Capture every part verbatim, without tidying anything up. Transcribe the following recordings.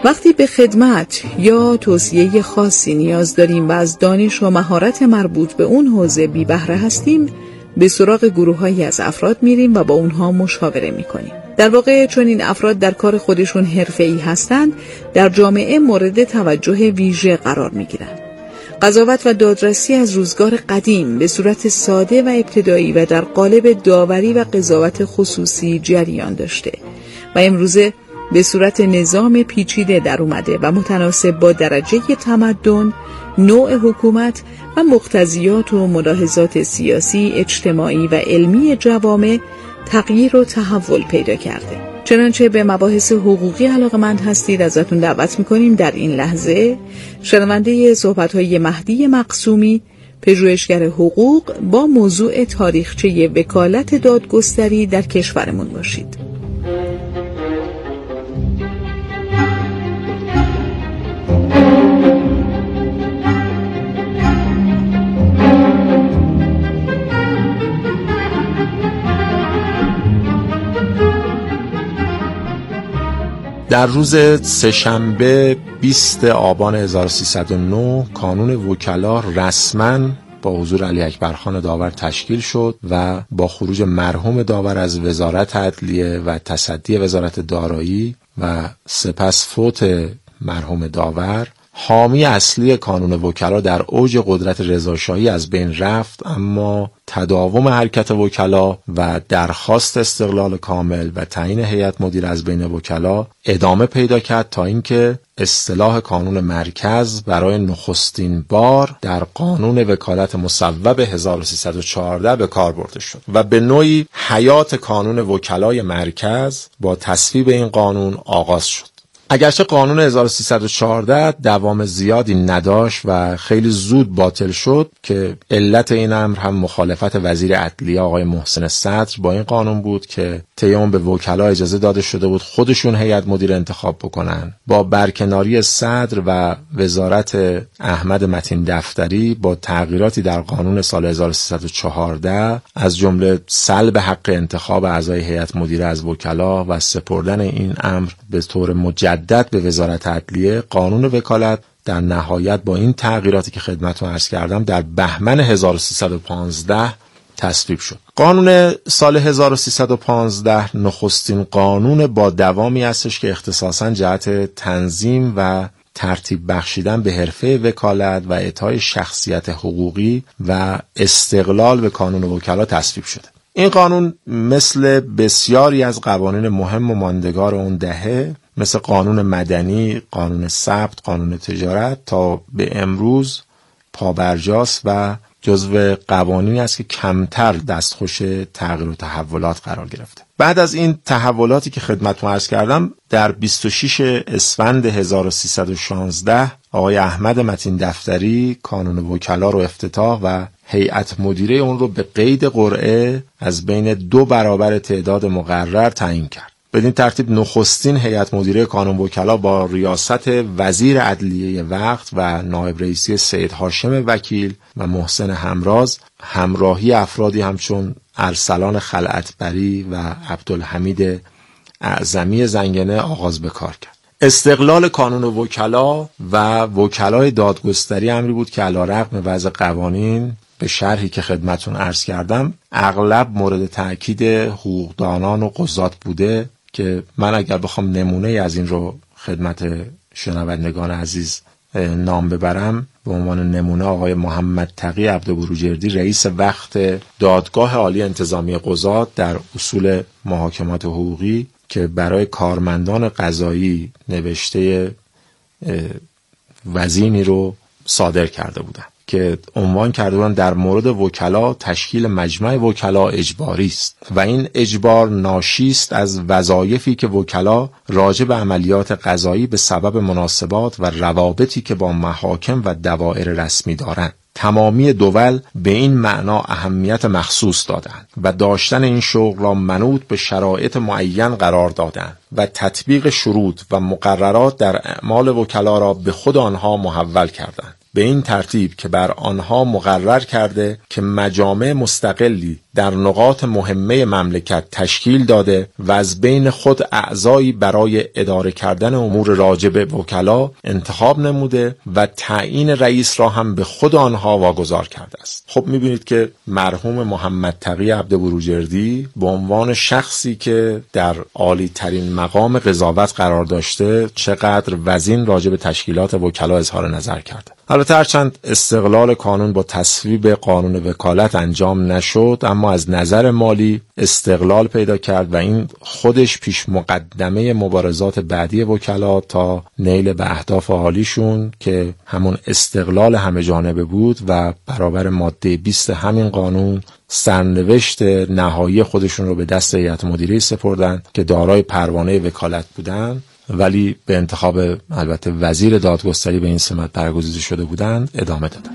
وقتی به خدمت یا توصیه خاصی نیاز داریم و از دانش و مهارت مربوط به اون حوزه بی بهره هستیم، به سراغ گروه‌هایی از افراد میریم و با اونها مشاوره میکنیم. در واقع چون این افراد در کار خودشون حرفه‌ای هستند، در جامعه مورد توجه ویژه قرار میگیرند. قضاوت و دادرسی از روزگار قدیم به صورت ساده و ابتدایی و در قالب داوری و قضاوت خصوصی جریان داشته و امروزه به صورت نظام پیچیده در اومده و متناسب با درجه تمدن، نوع حکومت و مقتضیات و ملاحظات سیاسی، اجتماعی و علمی جوامع تغییر و تحول پیدا کرده. چنانچه به مباحث حقوقی علاقه‌مند هستید، ازتون دعوت می‌کنیم در این لحظه شنونده صحبت‌های مهدی مقسومی، پژوهشگر حقوق، با موضوع تاریخچه وکالت دادگستری در کشورمون باشید. در روز سه‌شنبه بیست آبان هزار و سیصد و نه کانون وکلا رسماً با حضور علی اکبرخان داور تشکیل شد و با خروج مرحوم داور از وزارت عدلیه و تصدی وزارت دارایی و سپس فوت مرحوم داور، حامی اصلی کانون وکلا در اوج قدرت رضاشاهی از بین رفت، اما تداوم حرکت وکلا و درخواست استقلال کامل و تعیین هیئت مدیره از بین وکلا ادامه پیدا کرد تا اینکه اصطلاح کانون مرکز برای نخستین بار در قانون وکالت مصوب هزار و سیصد و چهارده به کار برده شد و به نوعی حیات کانون وکلای مرکز با تصویب این قانون آغاز شد. اگرچه قانون هزار و سیصد و چهارده دوام زیادی نداشت و خیلی زود باطل شد که علت این امر هم مخالفت وزیر عدلیه آقای محسن صدر با این قانون بود که طی اون به وکلا اجازه داده شده بود خودشون هیئت مدیره انتخاب بکنن. با برکناری صدر و وزارت احمد متین دفتری با تغییراتی در قانون سال هزار و سیصد و چهارده از جمله سلب حق انتخاب اعضای هیئت مدیره از وکلا و سپردن این امر به طور مجدد به وزارت عدلیه، قانون وکالت در نهایت با این تغییراتی که خدمتتون عرض کردم در بهمن هزار و سیصد و پانزده تصویب شد. قانون سال هزار و سیصد و پانزده نخستین قانون با دوامی هستش که اختصاصاً جهت تنظیم و ترتیب بخشیدن به حرفه وکالت و اعطای شخصیت حقوقی و استقلال به کانون وکلا تصویب شده. این قانون مثل بسیاری از قوانین مهم و ماندگار اون دهه، مثل قانون مدنی، قانون ثبت، قانون تجارت، تا به امروز پابرجاست و جزو قوانینی است که کمتر دستخوش تغییر و تحولات قرار گرفته. بعد از این تحولاتی که خدمتتون عرض کردم، در بیست و شش اسفند هزار و سیصد و شانزده آقای احمد متین دفتری کانون وکلا رو افتتاح و هیئت مدیره اون رو به قید قرعه از بین دو برابر تعداد مقرر تعیین کرد. بدین ترتیب نخستین هیئت مدیره کانون وکلا با ریاست وزیر عدلیه وقت و نایب رئیسی سید هاشم وکیل و محسن همراز، همراهی افرادی همچون ارسلان خلعتبری و عبدالحمید اعظمی زنگنه آغاز به کار کرد. استقلال کانون وکلا و وکلای دادگستری امری بود که علیرغم وضع قوانین به شرحی که خدمتون عرض کردم اغلب مورد تأکید حقوقدانان و قضات بوده که من اگر بخوام نمونه از این رو خدمت شنوندگان عزیز نام ببرم، به عنوان نمونه آقای محمد تقی عبدالبروجردی رئیس وقت دادگاه عالی انتظامی قضات در اصول محاکمات حقوقی که برای کارمندان قضایی نوشته وزینی رو صادر کرده بودند که عنوان کرده بودند در مورد وکلا تشکیل مجمع وکلا اجباری است و این اجبار ناشی است از وظایفی که وکلا راجع به عملیات قضایی به سبب مناسبات و روابطی که با محاکم و دوائر رسمی دارند. تمامی دول به این معنا اهمیت مخصوص دادند و داشتن این شغل را منوط به شرایط معین قرار دادند و تطبیق شروط و مقررات در اعمال وکلا را به خود آنها محول کردند. به این ترتیب که بر آنها مقرر کرده که مجامع مستقلی در نقاط مهمه مملکت تشکیل داده و از بین خود اعضایی برای اداره کردن امور راجع به وکلا انتخاب نموده و تعیین رئیس را هم به خود آنها واگذار کرده است. خب میبینید که مرحوم محمد تقی عبدبروجردی به عنوان شخصی که در عالی ترین مقام قضاوت قرار داشته چقدر وزین راجع به تشکیلات وکلا اظهار نظر کرده. البته هرچند استقلال کانون با تصویب قانون وکالت انجام نشد، اما از نظر مالی استقلال پیدا کرد و این خودش پیش مقدمه مبارزات بعدی وکلا تا نیل به اهداف عالیشون که همون استقلال همه جانبه بود و برابر ماده بیست همین قانون سرنوشت نهایی خودشون رو به دست هیئت مدیره سپردن که دارای پروانه وکالت بودن، ولی به انتخاب البته وزیر دادگستری به این سمت برگزیده شده بودند ادامه دادند.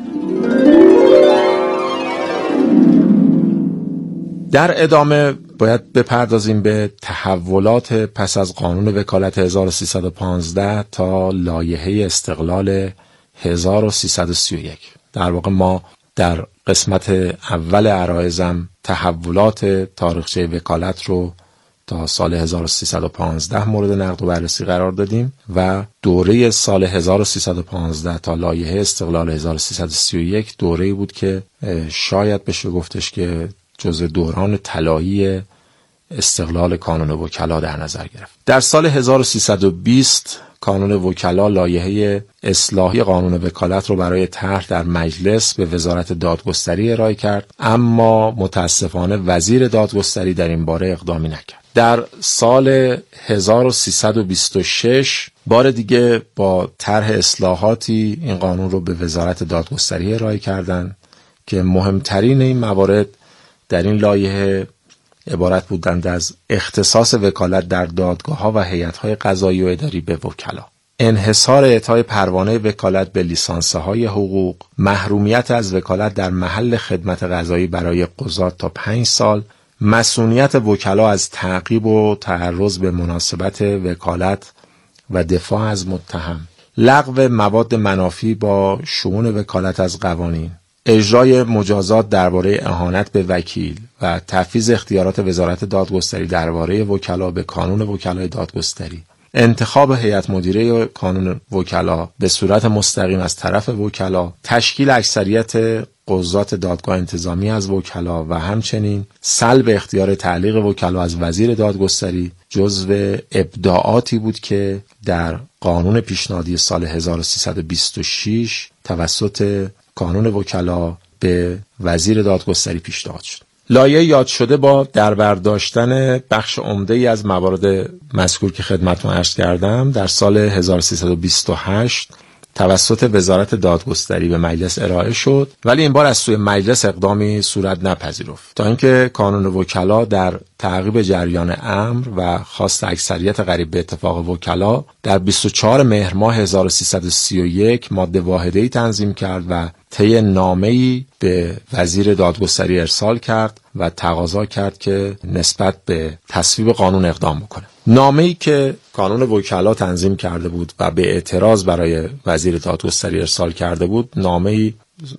در ادامه باید بپردازیم به تحولات پس از قانون وکالت هزار و سیصد و پانزده تا لایحه استقلال هزار و سیصد و سی و یک. در واقع ما در قسمت اول عرایزم تحولات تاریخچه وکالت رو تا سال هزار و سیصد و پانزده مورد نقد و بررسی قرار دادیم و دوره سال هزار و سیصد و پانزده تا لایحه استقلال هزار و سیصد و سی و یک دوره‌ای بود که شاید بشه گفتش که جزء دوران طلایی استقلال کانون وکلا در نظر گرفت. در سال هزار و سیصد و بیست کانون وکلا لایحه اصلاحی قانون وکالت رو برای طرح در مجلس به وزارت دادگستری ارائه کرد، اما متاسفانه وزیر دادگستری در این باره اقدامی نکرد. در سال هزار و سیصد و بیست و شش بار دیگه با طرح اصلاحاتی این قانون رو به وزارت دادگستری ارائه کردند که مهمترین این موارد در این لایحه عبارت بودند از اختصاص وکالت در دادگاه‌ها و هیئت‌های قضایی و اداری به وکلا، انحصار اعطای پروانه وکالت به لیسانس‌های حقوق، محرومیت از وکالت در محل خدمت قضایی برای قضات تا پنج سال، مسئولیت وکلا از تعقیب و تعرض به مناسبت وکالت و دفاع از متهم، لغو مواد منافی با شؤون وکالت از قوانین، اجرای مجازات درباره اهانت به وکیل و تفویض اختیارات وزارت دادگستری درباره وکلا به کانون وکلای دادگستری، انتخاب هیئت مدیره کانون وکلا به صورت مستقیم از طرف وکلا، تشکیل اکثریت قضات دادگاه انتظامی از وکلا و همچنین سلب اختیار تعلیق وکلا از وزیر دادگستری جزو ابداعاتی بود که در قانون پیشنهادی سال هزار و سیصد و بیست و شش توسط کانون وکلا به وزیر دادگستری پیشنهاد شد. لایحه یاد شده با دربرداشتن بخش عمده‌ای از موارد مذکور که خدمتتون عرض کردم در سال هزار و سیصد و بیست و هشت توسط وزارت دادگستری به مجلس ارائه شد، ولی این بار از سوی مجلس اقدامی صورت نپذیرفت تا اینکه کانون وکلا در تعقیب جریان امر و خواست اکثریت قریب به اتفاق وکلا در بیست و چهارم مهر ماه هزار و سیصد و سی و یک ماده واحده‌ای تنظیم کرد و طی نامه‌ای به وزیر دادگستری ارسال کرد و تقاضا کرد که نسبت به تصویب قانون اقدام بکنه. نامه‌ای که کانون وکلا تنظیم کرده بود و به اعتراض برای وزیر دادگستری ارسال کرده بود، نامه‌ای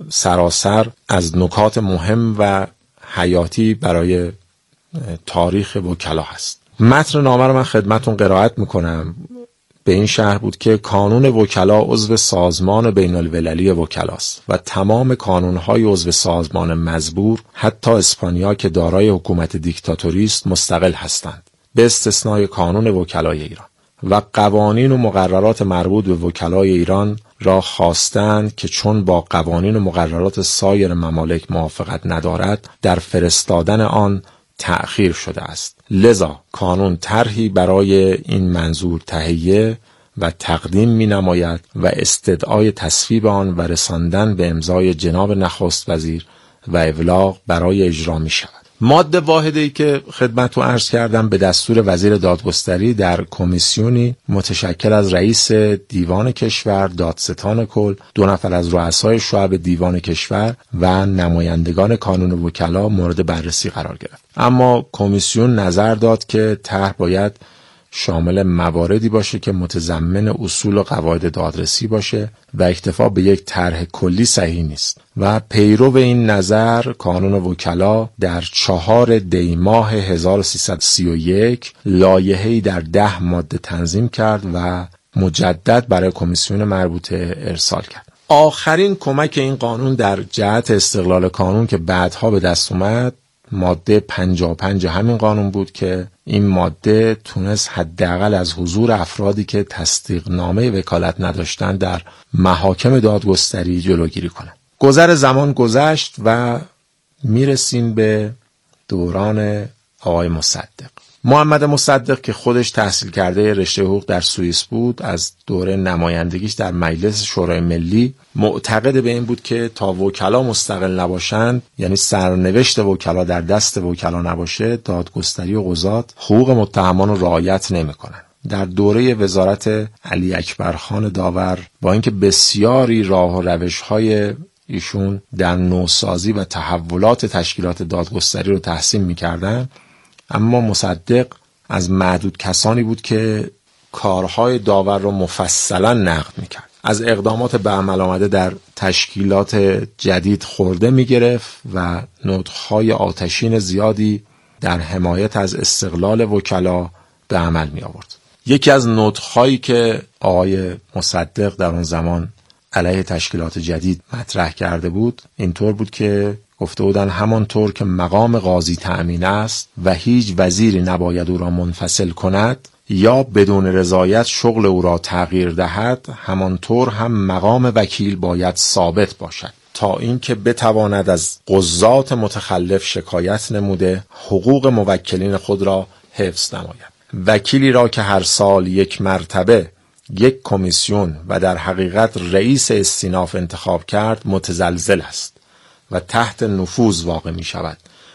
سراسر از نکات مهم و حیاتی برای تاریخ وکلا هست. متن نامه رو من خدمتتون قرائت میکنم. به این شرح بود که کانون وکلا عضو سازمان بین المللی وکلاست و تمام کانون‌های عضو سازمان مزبور حتی اسپانیا که دارای حکومت دیکتاتوری است مستقل هستند به استثنای کانون وکلای ایران و قوانین و مقررات مربوط به وکلای ایران را خواستند که چون با قوانین و مقررات سایر ممالک موافقت ندارد در فرستادن آن تأخیر شده است. لذا کانون طرحی برای این منظور تهیه و تقدیم می نماید و استدعای تصویب آن و رساندن به امضای جناب نخست وزیر و ابلاغ برای اجرا می شود. ماده واحده‌ای که خدمتتون عرض کردم به دستور وزیر دادگستری در کمیسیونی متشکل از رئیس دیوان کشور، دادستان کل، دو نفر از رؤسای شعب دیوان کشور و نمایندگان کانون وکلا مورد بررسی قرار گرفت. اما کمیسیون نظر داد که طرح باید شامل مواردی باشه که متضمن اصول و قواعد دادرسی باشه و اکتفا به یک طرح کلی صحیح نیست. و پیرو این نظر کانون وکلا در چهار دی ماه هزار و سیصد و سی و یک لایحه‌ای در ده ماده تنظیم کرد و مجدد برای کمیسیون مربوطه ارسال کرد. آخرین کمک این قانون در جهت استقلال کانون که بعدها به دست اومد ماده پنجاه و پنج همین قانون بود که این ماده تونست حداقل از حضور افرادی که تصدیق نامه وکالت نداشتن در محاکم دادگستری جلوگیری کنه. گذر زمان گذشت و میرسیم به دوران آقای مصدق. محمد مصدق که خودش تحصیل کرده رشته حقوق در سوئیس بود، از دوره نمایندگیش در مجلس شورای ملی معتقد به این بود که تا وکلا مستقل نباشند، یعنی سرنوشت وکلا در دست وکلا نباشه، دادگستری و قضات حقوق متهمان رو رعایت نمی‌کنند. در دوره وزارت علی اکبر خان داور با اینکه بسیاری راه و روش‌های ایشون در نوسازی و تحولات تشکیلات دادگستری رو تحسین می‌کردند، اما مصدق از معدود کسانی بود که کارهای داور رو مفصلا نقد میکرد. از اقدامات به عمل آمده در تشکیلات جدید خورده میگرفت و نطقهای آتشین زیادی در حمایت از استقلال وکلا به عمل می آورد. یکی از نطقهایی که آقای مصدق در اون زمان علیه تشکیلات جدید مطرح کرده بود اینطور بود که گفته بودن همانطور که مقام قاضی تأمین است و هیچ وزیری نباید او را منفصل کند یا بدون رضایت شغل او را تغییر دهد، همانطور هم مقام وکیل باید ثابت باشد تا اینکه بتواند از قضات متخلف شکایت نموده حقوق موکلین خود را حفظ نماید. وکیلی را که هر سال یک مرتبه یک کمیسیون و در حقیقت رئیس استیناف انتخاب کرد متزلزل است و تحت نفوذ واقع می شود،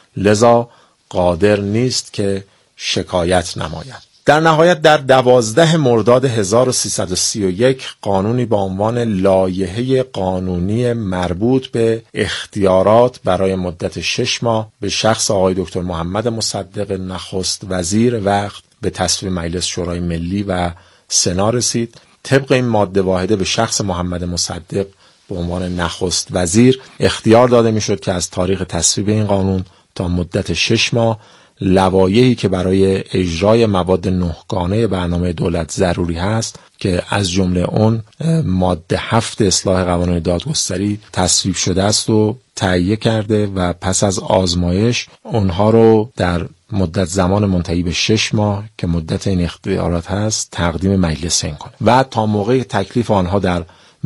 لذا قادر نیست که شکایت نماید. در نهایت در دوازده مرداد هزار و سیصد و سی و یک قانونی با عنوان لایحه قانونی مربوط به اختیارات برای مدت شش ماه به شخص آقای دکتر محمد مصدق نخست وزیر وقت به تصویب مجلس شورای ملی و سنا رسید. طبق این ماده واحده به شخص محمد مصدق به عنوان نخست وزیر اختیار داده میشد که از تاریخ تصویب این قانون تا مدت شش ماه لوایحی که برای اجرای مواد نهگانه برنامه دولت ضروری هست که از جمله اون ماده هفت اصلاح قوانین دادگستری تصویب شده است و تهیه کرده و پس از آزمایش اونها رو در مدت زمان منتهی به شش ماه که مدت این اختیارات هست تقدیم مجلسین کنه و تا موقع تکلیف آنها در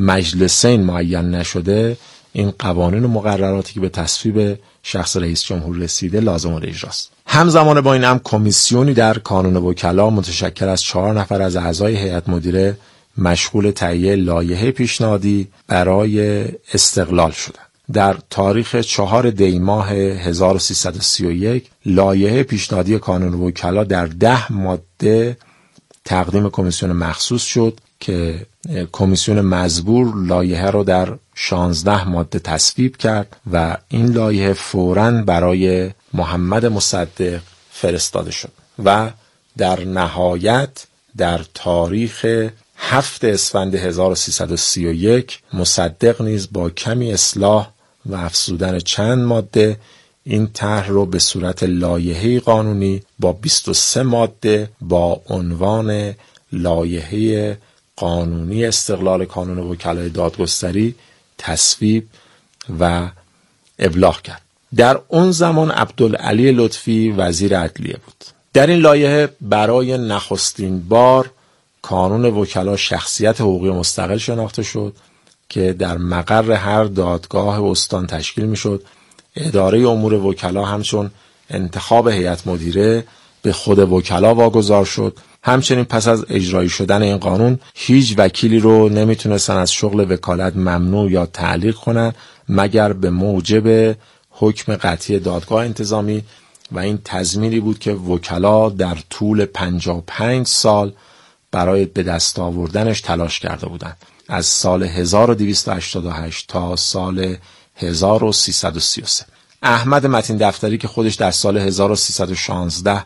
مجلسین معین نشده این قوانین و مقرراتی که به تصویب شخص رئیس جمهور رسیده لازم الاجراست. همزمان با این هم کمیسیونی در کانون وکلا متشکل از چهار نفر از اعضای هیئت مدیره مشغول تهیه لایحه پیشنهادی برای استقلال شدند. در تاریخ چهار دی ماه هزار و سیصد و سی و یک لایحه پیشنهادی کانون وکلا در ده ماده تقدیم کمیسیون مخصوص شد که کمیسیون مزبور لایحه رو در شانزده ماده تصویب کرد و این لایحه فوراً برای محمد مصدق فرستاده شد و در نهایت در تاریخ هفت اسفند هزار و سیصد و سی و یک مصدق نیز با کمی اصلاح و افزودن چند ماده این طرح رو به صورت لایحه قانونی با بیست و سه ماده با عنوان لایحه قانونی استقلال کانون وکلای دادگستری تصویب و ابلاغ کرد. در اون زمان عبدالعلی لطفی وزیر عدلیه بود. در این لایحه برای نخستین بار کانون وکلا شخصیت حقوقی مستقل شناخته شد که در مقر هر دادگاه استان تشکیل می شد. اداره امور وکلا همچون انتخاب هیئت مدیره به خود وکلا واگذار شد. همچنین پس از اجرایی شدن این قانون هیچ وکیلی رو نمیتونستن از شغل وکالت ممنوع یا تعلیق کنن مگر به موجب حکم قطعی دادگاه انتظامی و این تضمینی بود که وکلا در طول پنجاه و پنج سال برای به دست آوردنش تلاش کرده بودند، از سال هزار و دویست و هشتاد و هشت تا سال هزار و سیصد و سی و سه. احمد متین دفتری که خودش در سال هزار و سیصد و شانزده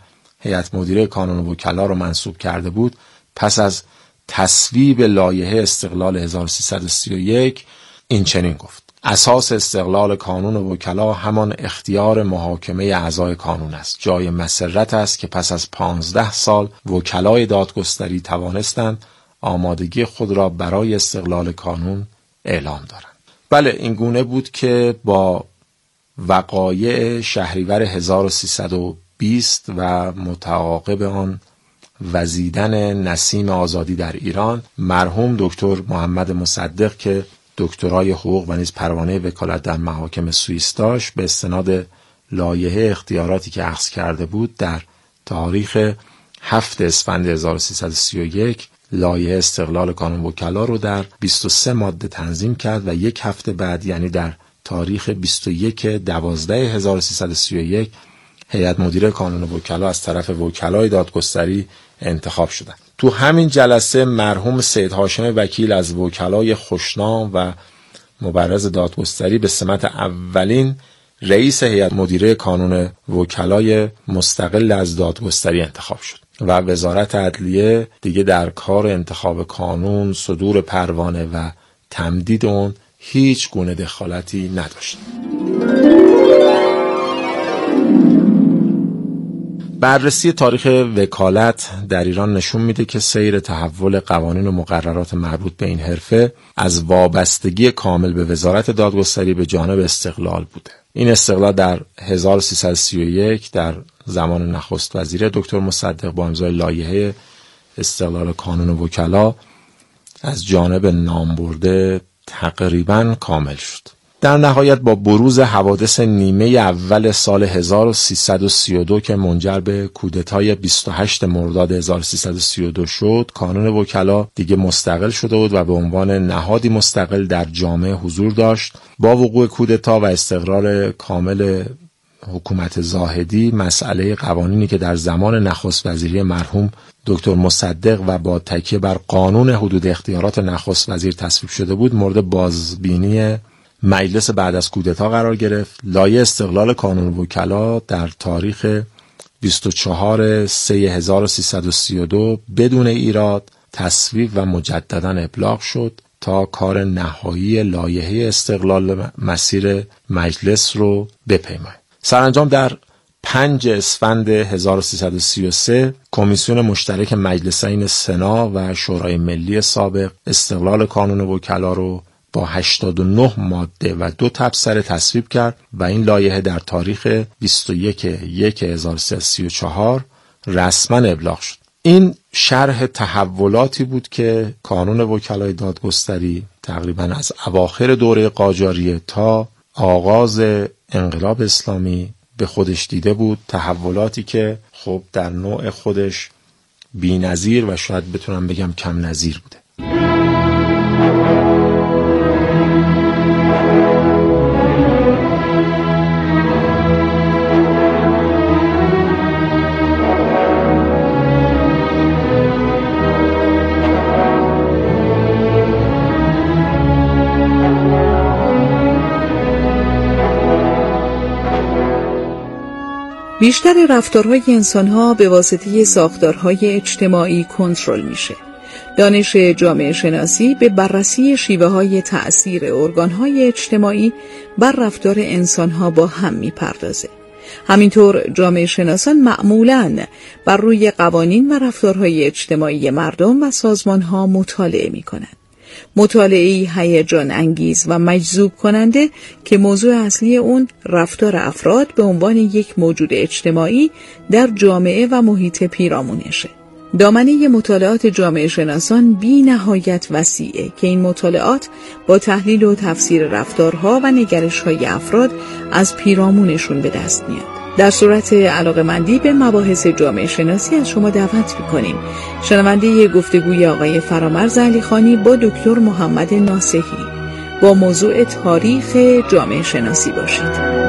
هیئت مدیره کانون وکلا رو منصوب کرده بود، پس از تصویب لایحه استقلال هزار و سیصد و سی و یک این چنین گفت: اساس استقلال کانون وکلا همان اختیار محاکمه اعضای کانون است. جای مسرت است که پس از پانزده سال وکلای دادگستری توانستند آمادگی خود را برای استقلال کانون اعلام دارند. بله، این گونه بود که با وقایع شهریور هزار و سیصد و بیست و متعاقب آن وزیدن نسیم آزادی در ایران، مرحوم دکتر محمد مصدق که دکترای حقوق و نیز پروانه وکالت در محاکم سوئیس داشت، به استناد لایحه اختیاراتی که اخذ کرده بود در تاریخ هفتم اسفند هزار و سیصد و سی و یک لایحه استقلال کانون وکلا رو در بیست و سه ماده تنظیم کرد و یک هفته بعد، یعنی در تاریخ بیست و یکم دوازده هزار و سیصد و سی و یک هیئت مدیره کانون وکلا از طرف وکلای دادگستری انتخاب شدند. تو همین جلسه مرحوم سید هاشم وکیل از وکلای خوشنام و مبرز دادگستری به سمت اولین رئیس هیئت مدیره کانون وکلای مستقل از دادگستری انتخاب شد و وزارت عدلیه دیگه در کار انتخاب کانون، صدور پروانه و تمدید اون هیچ گونه دخالتی نداشت. بررسی تاریخ وکالت در ایران نشون میده که سیر تحول قوانین و مقررات مربوط به این حرفه از وابستگی کامل به وزارت دادگستری به جانب استقلال بوده. این استقلال در هزار و سیصد و سی و یک در زمان نخست وزیر دکتر مصدق با امضای لایحه استقلال کانون وکلا از جانب نامبرده تقریباً کامل شد. در نهایت با بروز حوادث نیمه اول سال هزار و سیصد و سی و دو که منجر به کودتای بیست و هشتم مرداد هزار و سیصد و سی و دو شد، کانون وکلا دیگه مستقل شده بود و به عنوان نهادی مستقل در جامعه حضور داشت. با وقوع کودتا و استقرار کامل حکومت زاهدی، مسئله قوانینی که در زمان نخست وزیری مرحوم دکتر مصدق و با تکیه بر قانون حدود اختیارات نخست وزیر تصویب شده بود مورد بازبینی مجلس بعد از کودتا قرار گرفت. لایحه استقلال کانون وکلا در تاریخ بیست و چهارم سه هزار و سیصد و سی و دو بدون ایراد تصویب و مجددا ابلاغ شد تا کار نهایی لایحه استقلال مسیر مجلس رو بپیماید. سرانجام در پنجم اسفند هزار و سیصد و سی و سه کمیسیون مشترک مجلسین سنا و شورای ملی سابق استقلال کانون وکلا رو با هشتاد و نه ماده و دو تبصره تصویب کرد و این لایحه در تاریخ بیست و یکم یک هزار و سیصد و سی و چهار رسما ابلاغ شد. این شرح تحولاتی بود که کانون وکلای دادگستری تقریبا از اواخر دوره قاجاریه تا آغاز انقلاب اسلامی به خودش دیده بود. تحولاتی که خب در نوع خودش بی‌نظیر و شاید بتونم بگم کم نظیر بوده. بیشتر رفتارهای انسانها به واسطه ساختارهای اجتماعی کنترل میشه. دانش جامعه شناسی به بررسی شیوه های تأثیر ارگانهای اجتماعی بر رفتار انسانها با هم میپردازه. همینطور جامعه شناسان معمولاً بر روی قوانین و رفتارهای اجتماعی مردم و سازمانها مطالعه میکنند. مطالعه‌ای هیجان انگیز و مجذوب کننده که موضوع اصلی اون رفتار افراد به عنوان یک موجود اجتماعی در جامعه و محیط پیرامونشه. دامنه مطالعات جامعه شناسان بی نهایت وسیعه که این مطالعات با تحلیل و تفسیر رفتارها و نگرش‌های افراد از پیرامونشون به دست میاد. در صورت علاقه‌مندی به مباحث جامعه شناسی از شما دعوت می‌کنیم شنونده گفتگوی آقای فرامرز علیخانی با دکتر محمد ناصحی با موضوع تاریخ جامعه شناسی باشید.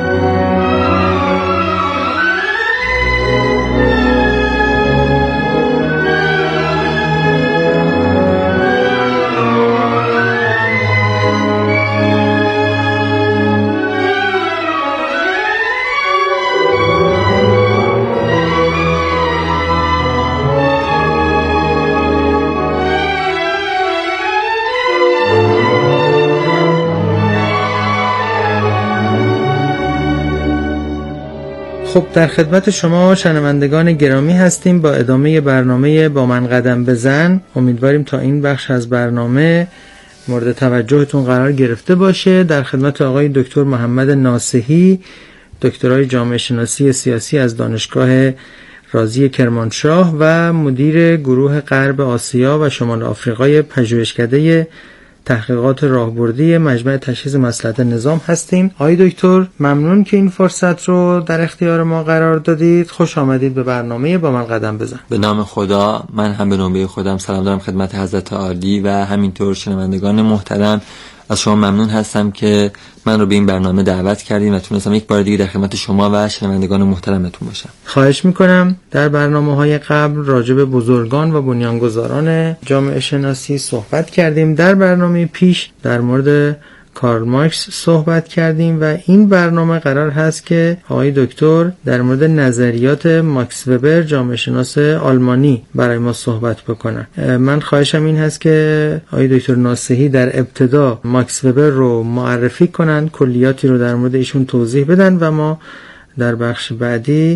خب در خدمت شما شنوندگان گرامی هستیم با ادامه برنامه با من قدم بزن. امیدواریم تا این بخش از برنامه مورد توجهتون قرار گرفته باشه. در خدمت آقای دکتر محمد ناصحی، دکترای جامعه شناسی سیاسی از دانشگاه رازی کرمانشاه و مدیر گروه غرب آسیا و شمال آفریقای پژوهشکده تحقیقات راهبردی مجمع تشخیص مصلحت نظام هستیم. آقای دکتر ممنون که این فرصت رو در اختیار ما قرار دادید. خوش آمدید به برنامه با من قدم بزن. به نام خدا، من هم به نوبه خودم سلام دارم خدمت حضرت عالی و همینطور شنوندگان محترم. از شما ممنون هستم که من رو به این برنامه دعوت کردین و تونستم یک بار دیگه در خدمت شما و شنوندگان محترمتون باشم. خواهش میکنم. در برنامه‌های قبل راجع به بزرگان و بنیانگذاران جامعه شناسی صحبت کردیم. در برنامه پیش در مورد کارل مارکس صحبت کردیم و این برنامه قرار هست که آقای دکتر در مورد نظریات ماکس وبر جامعه شناس آلمانی برای ما صحبت بکنن. من خواهشم این هست که آقای دکتر ناصحی در ابتدا ماکس وبر رو معرفی کنن، کلیاتی رو در مورد ایشون توضیح بدن و ما در بخش بعدی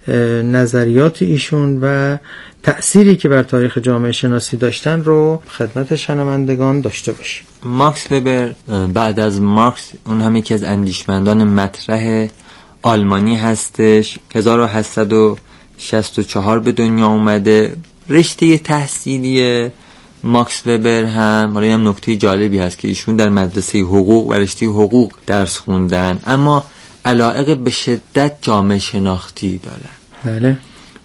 نظریات ایشون و تأثیری که بر تاریخ جامعه شناسی داشتن رو خدمت شنوندگان داشته باشیم. ماکس وبر بعد از مارکس اون هم یکی از اندیشمندان مطرح آلمانی هستش. هزار و هشتصد و شصت و چهار به دنیا اومده. رشته تحصیلی ماکس وبر هم حالا هم نکته جالبی هست که ایشون در مدرسه حقوق و رشته حقوق درس خوندن، اما علاقه به شدت جامعه شناختی دارن. بله.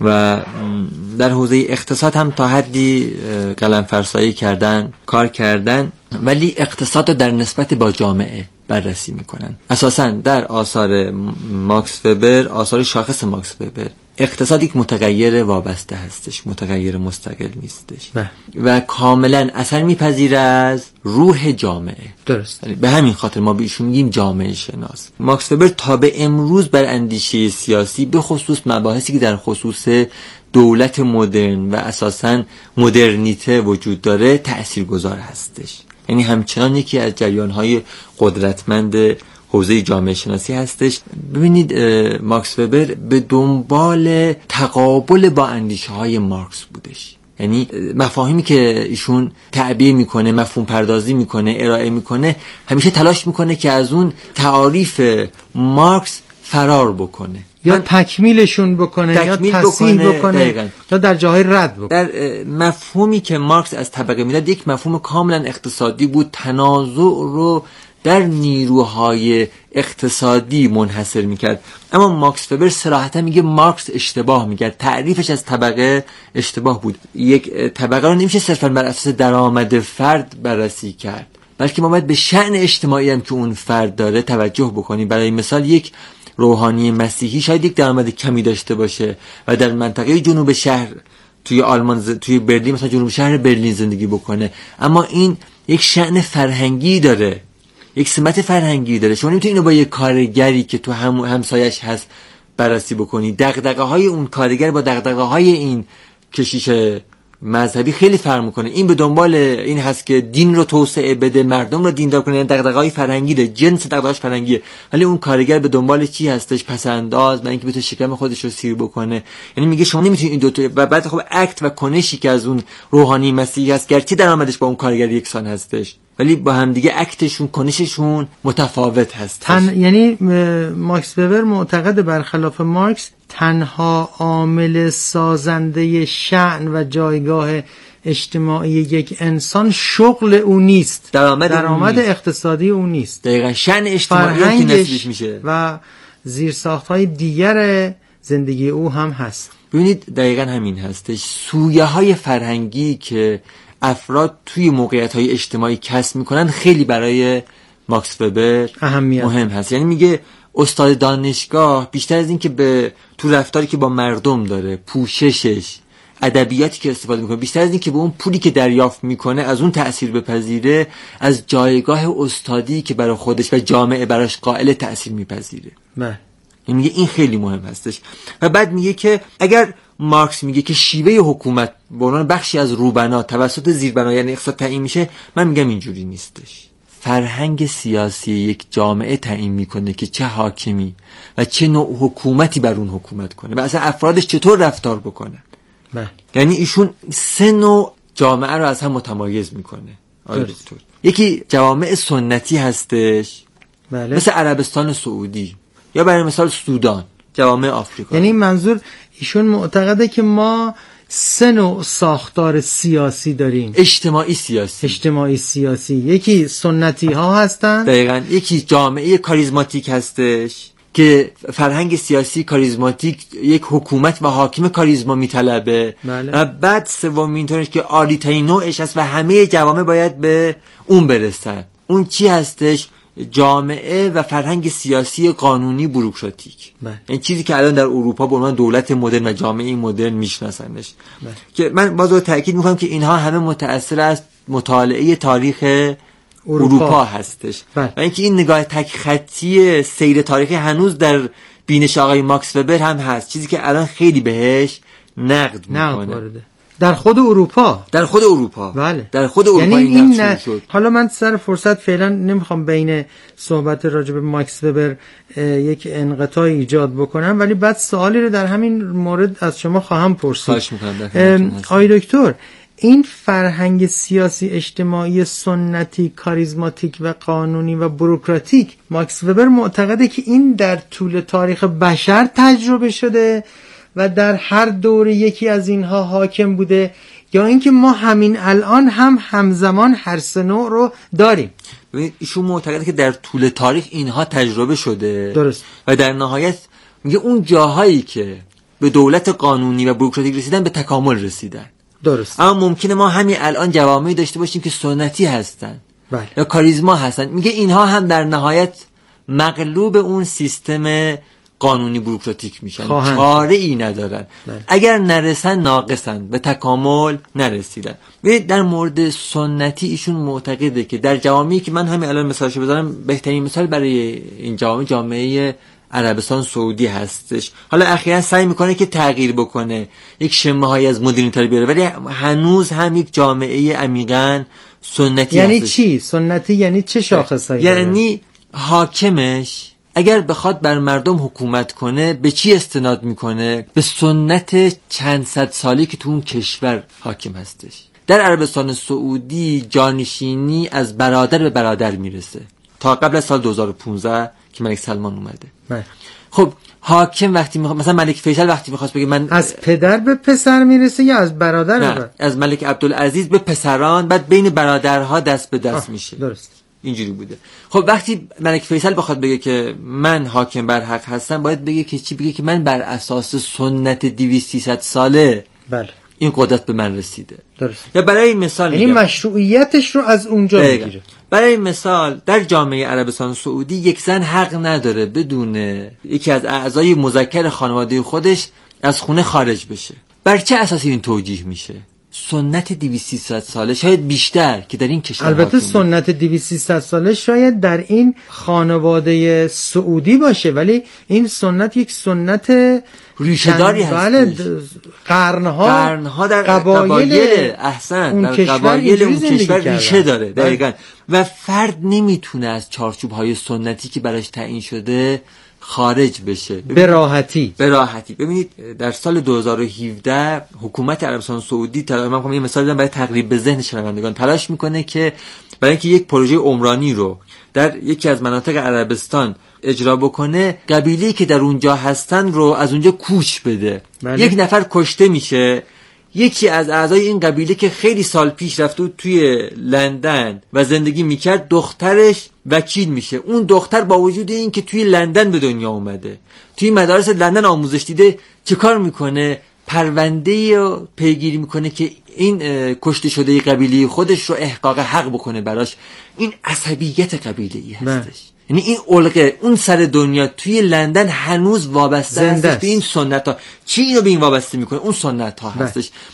و در حوزه اقتصاد هم تا حدی قلم فرسایی کردن، کار کردن، ولی اقتصاد رو در نسبت با جامعه بررسی میکنن. اساساً در آثار ماکس وبر، آثار شاخص ماکس وبر، اقتصاد یک متغیر وابسته هستش، متغیر مستقل نیستش به. و کاملا اثر میپذیره از روح جامعه. درست. به همین خاطر ما به ایشون میگیم جامعه شناس. ماکس وبر تا به امروز بر اندیشه سیاسی به خصوص مباحثی که در خصوص دولت مدرن و اساساً مدرنیته وجود داره تأثیرگذار هستش. یعنی همچنان یکی از جریان‌های قدرتمند حوزه جامعه شناسی هستش. ببینید ماکس وبر به دنبال تقابل با اندیشه‌های مارکس بودش. یعنی مفاهیمی که ایشون تعبیه میکنه، مفهوم پردازی میکنه، ارائه میکنه، همیشه تلاش میکنه که از اون تعاریف مارکس فرار بکنه یا تکمیلشون بکنه تکمیل یا تصحیح بکنه, بکنه یا در جاهای رد بکنه. در مفهومی که مارکس از طبقه میداد یک مفهوم کاملا اقتصادی بود، تنازع رو در نیروهای اقتصادی منحصر میکرد. اما ماکس وبر صراحتا میگه مارکس اشتباه میکرد، تعریفش از طبقه اشتباه بود. یک طبقه رو نمیشه صرفا بر اساس درآمد فرد بررسی کرد، بلکه ما باید به شأن اجتماعی هم که اون فرد داره توجه بکنیم. برای مثال یک روحانی مسیحی شاید یک درآمد کمی داشته باشه و در منطقه جنوب شهر توی آلمان ز... توی برلین مثلا جنوب شهر برلین زندگی بکنه، اما این یک شأن فرهنگی داره، یک سمت فرهنگی داره. شما نمیتونید اینو با یک کارگری که تو هم همسایش هست بررسی بکنی. دغدغه‌های اون کارگر با دغدغه‌های این کشیش مذهبی خیلی فرق میکنه. این به دنبال این هست که دین رو توسعه بده، مردم رو دیندار کنه، یعنی دغدغه‌های فرهنگی ده، جنس دغدغه‌اش فرهنگیه. ولی اون کارگر به دنبال چی هستش؟ پس‌انداز، برای اینکه بتونه شکم خودش رو سیر بکنه. یعنی میگه شما نمیتونید این دو تا و بعد خب اکت و کنشی که از اون روحانی مسیحی هست، گرچه درآمدش با اون کارگر یکسان هستش، ولی با هم دیگه اکتشون، کنششون متفاوت هست. تن... یعنی ماکس وبر معتقد برخلاف مارکس تنها عامل سازنده شأن و جایگاه اجتماعی یک انسان شغل او نیست، درآمد, درآمد اقتصادی او نیست، دقیقاً شأن اجتماعی که نسبش میشه و زیرساخت‌های دیگر زندگی او هم هست. ببینید دقیقاً همین هستش. سویه‌های فرهنگی که افراد توی موقعیت‌های اجتماعی کسب میکنن خیلی برای ماکس وبر اهمیت مهم هست. یعنی میگه استاد دانشگاه بیشتر از این که به تو رفتاری که با مردم داره، پوششش، ادبیاتی که استفاده میکنه، بیشتر از این که به اون پولی که دریافت میکنه از اون تأثیر بپذیره، از جایگاه استادی که برای خودش و جامعه براش قائل تأثیر میپذیره. بله. یعنی میگه این خیلی مهم هستش. و بعد میگه که اگر مارکس میگه که شیوه حکومت به عنوان بخشی از روبنا توسط زیربنا یعنی اقتصاد تعیین میشه، من میگم اینجوری نیستش. فرهنگ سیاسی یک جامعه تعیین میکنه که چه حاکمی و چه نوع حکومتی بر اون حکومت کنه و اصلا افرادش چطور رفتار بکنن. بله. یعنی ایشون سه نوع جامعه رو از هم متمایز میکنه. یکی جوامع سنتی هستش، بله. مثل عربستان سعودی یا برای مثال سودان، جوامع آفریقا. یعنی منظور ایشون معتقده که ما سه نوع ساختار سیاسی داریم. اجتماعی سیاسی. اجتماعی سیاسی یکی سنتی ها هستن، دقیقاً. یکی جامعه کاریزماتیک هستش که فرهنگ سیاسی کاریزماتیک یک حکومت و حاکم کاریزما میطلبه. بله. و بعد سومین طورش که عالی‌ترین نوعش هست و همه جوامع باید به اون برسن. اون چی هستش؟ جامعه و فرهنگ سیاسی قانونی بوروکراتیک. این چیزی که الان در اروپا به عنوان دولت مدرن و جامعه مدرن میشناسنش. که من باز رو تاکید میکنم که اینها همه متأثر از مطالعه تاریخ اروپا, اروپا هستش. بله. و اینکه این نگاه تک خطی سیر تاریخی هنوز در بینش آقای ماکس وبر هم هست، چیزی که الان خیلی بهش نقد میکنه. در خود اروپا در خود اروپا بله. در خود اروپا یعنی این, این نه... حالا من سر فرصت فعلا نمیخوام بین صحبت راجع به ماکس وبر یک انقطاع ایجاد بکنم، ولی بعد سوالی رو در همین مورد از شما خواهم پرسید. خواهش میکنم. آقای دکتر، این فرهنگ سیاسی اجتماعی سنتی کاریزماتیک و قانونی و بوروکراتیک، ماکس وبر معتقده که این در طول تاریخ بشر تجربه شده و در هر دوره یکی از اینها حاکم بوده، یا اینکه ما همین الان هم همزمان هر سه نوع رو داریم؟ ایشون معتقده که در طول تاریخ اینها تجربه شده. درست. و در نهایت میگه اون جاهایی که به دولت قانونی و بوروکراتیک رسیدن به تکامل رسیدن. درست. اما ممکنه ما همین الان جوامعی داشته باشیم که سنتی هستن. بله. یا کاریزما هستن. میگه اینها هم در نهایت مغلوب اون سیستم قانونی بوروکراتیک میشن، چاره ای ندارن. بله. اگر نرسن ناقصن، به تکامل نرسیدن. در مورد سنتی ایشون معتقده که در جوامعی که من همین الان مثالشو بذارم، بهترین مثال برای این جامعه جامعه عربستان سعودی هستش. حالا اخیراً سعی میکنه که تغییر بکنه، یک شمه‌هایی از مدرنیته بیاره، ولی هنوز هم یک جامعه عمیقاً سنتی یعنی هستش. چی سنتی؟ یعنی چه شاخصایی؟ یعنی حاکمش اگر بخواد بر مردم حکومت کنه به چی استناد میکنه؟ به سنت چند صد سالی که تو اون کشور حاکم هستش. در عربستان سعودی جانشینی از برادر به برادر میرسه تا قبل از سال دو هزار و پانزده که ملک سلمان اومده. بله. خب حاکم وقتی میخواد، مثلا ملک فیصل وقتی میخواست بگه من از پدر به پسر میرسه یا از برادر نه، به از ملک عبدالعزیز به پسران، بعد بین برادرها دست به دست میشه. درست. اینجوری بوده. خب وقتی ملک فیصل بخواد بگه که من حاکم بر حق هستم، باید بگه که چی؟ بگه که من بر اساس سنت دویست سیصد ساله بله این قدرت به من رسیده. درست. یا برای مثال یعنی مشروعیتش رو از اونجا میگیره. برای مثال در جامعه عربستان سعودی یک زن حق نداره بدون یکی از اعضای مذکر خانواده خودش از خونه خارج بشه. بر چه اساسی این توجیه میشه؟ سنت دویست سیصد ساله، شاید بیشتر که در این کشور. البته سنت دویست سیصد ساله شاید در این خانواده سعودی باشه، ولی این سنت یک سنت ریشه‌داری هست. بله، قرنها قرنها در قبایل, قبایل احسن در قبایل اون کشور ریشه داره. دقیقاً. و فرد نمیتونه از چارچوب‌های سنتی که براش تعیین شده خارج بشه به راحتی. به راحتی. ببینید در سال دو هزار و هفده حکومت عربستان سعودی، من میخوام یه مثال بزنم برای تقریب به ذهن شنوندگان، تلاش میکنه که برای اینکه یک پروژه عمرانی رو در یکی از مناطق عربستان اجرا بکنه، قبیله‌ای که در اونجا هستن رو از اونجا کوچ بده. بله. یک نفر کشته میشه، یکی از اعضای این قبیله که خیلی سال پیش رفته بود توی لندن و زندگی میکرد، دخترش وکیل میشه. اون دختر با وجود این که توی لندن به دنیا اومده، توی مدارس لندن آموزش دیده، چه کار میکنه؟ پرونده رو پیگیری میکنه که این کشته شده قبیله خودش رو احقاق حق بکنه براش. این عصبیت قبیله‌ای هستش. یعنی این علقه اون سر دنیا توی لندن هنوز وابسته هستش به این سنت ها. چی اینو به این وابسته میکنه؟ اون سنت ها هستش.